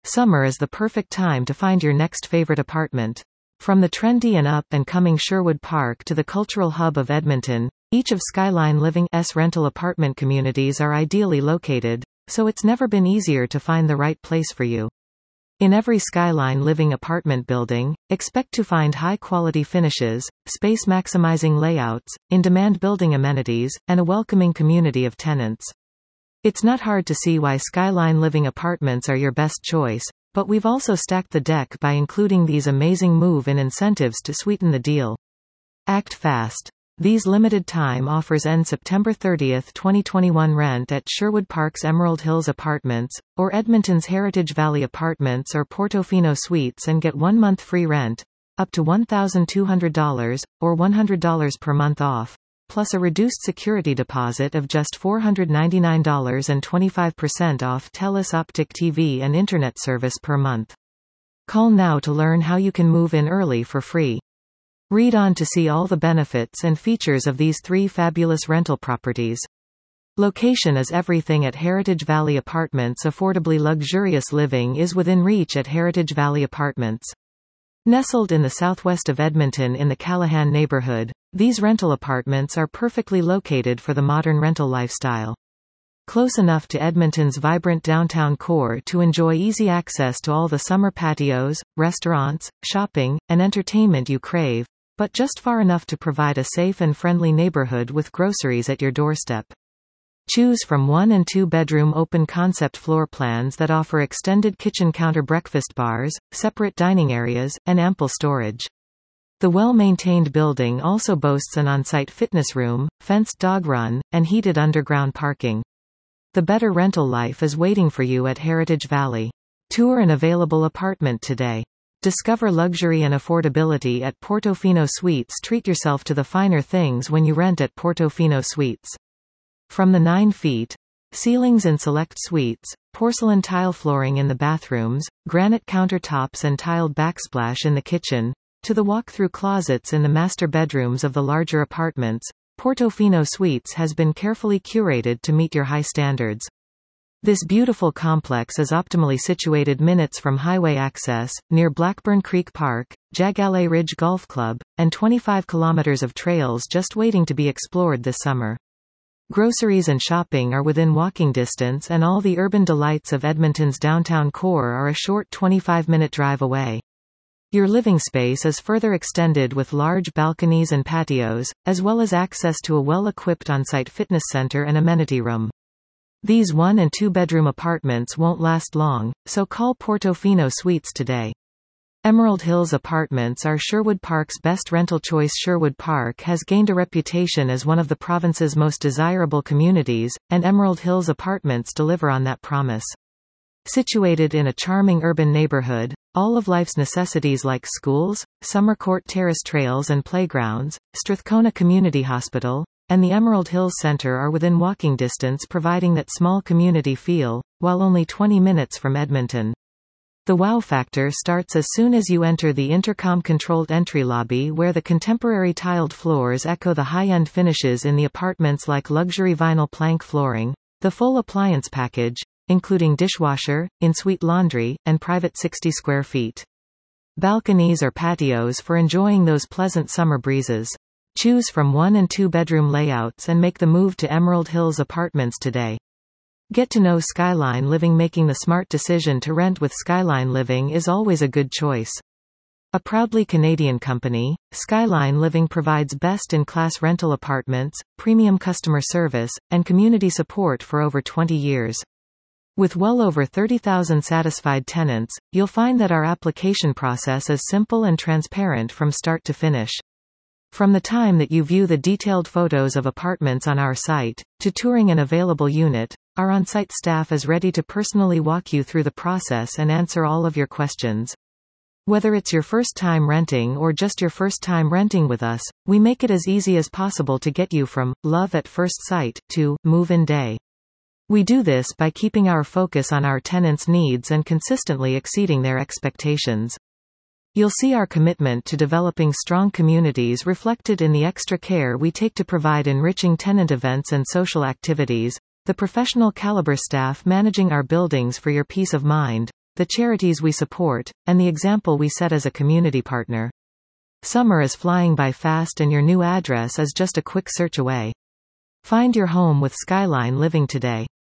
Summer is the perfect time to find your next favorite apartment. From the trendy and up-and-coming Sherwood Park to the cultural hub of Edmonton, each of Skyline Living's rental apartment communities are ideally located, so it's never been easier to find the right place for you. In every Skyline Living apartment building, expect to find high-quality finishes, space-maximizing layouts, in-demand building amenities, and a welcoming community of tenants. It's not hard to see why Skyline Living apartments are your best choice, but we've also stacked the deck by including these amazing move-in incentives to sweeten the deal. Act fast. These limited-time offers end September 30, 2021. Rent at Sherwood Park's Emerald Hills Apartments, or Edmonton's Heritage Valley Apartments or Portofino Suites and get 1 month free rent, up to $1,200, or $100 per month off, plus a reduced security deposit of just $499 and 25% off TELUS Optic TV and Internet service per month. Call now to learn how you can move in early for free. Read on to see all the benefits and features of these 3 fabulous rental properties. Location is everything at Heritage Valley Apartments. Affordably luxurious living is within reach at Heritage Valley Apartments. Nestled in the southwest of Edmonton in the Callahan neighborhood, these rental apartments are perfectly located for the modern rental lifestyle. Close enough to Edmonton's vibrant downtown core to enjoy easy access to all the summer patios, restaurants, shopping, and entertainment you crave, but just far enough to provide a safe and friendly neighborhood with groceries at your doorstep. Choose from 1 and 2 bedroom open concept floor plans that offer extended kitchen counter breakfast bars, separate dining areas, and ample storage. The well-maintained building also boasts an on-site fitness room, fenced dog run, and heated underground parking. The better rental life is waiting for you at Heritage Valley. Tour an available apartment today. Discover luxury and affordability at Portofino Suites. Treat yourself to the finer things when you rent at Portofino Suites. From the 9 feet ceilings in select suites, porcelain tile flooring in the bathrooms, granite countertops and tiled backsplash in the kitchen, to the walk-through closets in the master bedrooms of the larger apartments, Portofino Suites has been carefully curated to meet your high standards. This beautiful complex is optimally situated minutes from highway access, near Blackburn Creek Park, Jagale Ridge Golf Club, and 25 kilometers of trails just waiting to be explored this summer. Groceries and shopping are within walking distance, and all the urban delights of Edmonton's downtown core are a short 25-minute drive away. Your living space is further extended with large balconies and patios, as well as access to a well-equipped on-site fitness center and amenity room. These 1 and 2 bedroom apartments won't last long, so call Portofino Suites today. Emerald Hills Apartments are Sherwood Park's best rental choice. Sherwood Park has gained a reputation as one of the province's most desirable communities, and Emerald Hills Apartments deliver on that promise. Situated in a charming urban neighborhood, all of life's necessities like schools, Summer Court Terrace trails and playgrounds, Strathcona Community Hospital, and the Emerald Hills Center are within walking distance, providing that small community feel, while only 20 minutes from Edmonton. The wow factor starts as soon as you enter the intercom-controlled entry lobby, where the contemporary tiled floors echo the high-end finishes in the apartments like luxury vinyl plank flooring, the full appliance package, including dishwasher, in-suite laundry, and private 60 square feet. Balconies or patios for enjoying those pleasant summer breezes. Choose from 1 and 2 bedroom layouts and make the move to Emerald Hills Apartments today. Get to know Skyline Living. Making the smart decision to rent with Skyline Living is always a good choice. A proudly Canadian company, Skyline Living provides best-in-class rental apartments, premium customer service, and community support for over 20 years. With well over 30,000 satisfied tenants, you'll find that our application process is simple and transparent from start to finish. From the time that you view the detailed photos of apartments on our site, to touring an available unit, our on-site staff is ready to personally walk you through the process and answer all of your questions. Whether it's your first time renting or just your first time renting with us, we make it as easy as possible to get you from love at first sight to move-in day. We do this by keeping our focus on our tenants' needs and consistently exceeding their expectations. You'll see our commitment to developing strong communities reflected in the extra care we take to provide enriching tenant events and social activities, the professional caliber staff managing our buildings for your peace of mind, the charities we support, and the example we set as a community partner. Summer is flying by fast and your new address is just a quick search away. Find your home with Skyline Living today.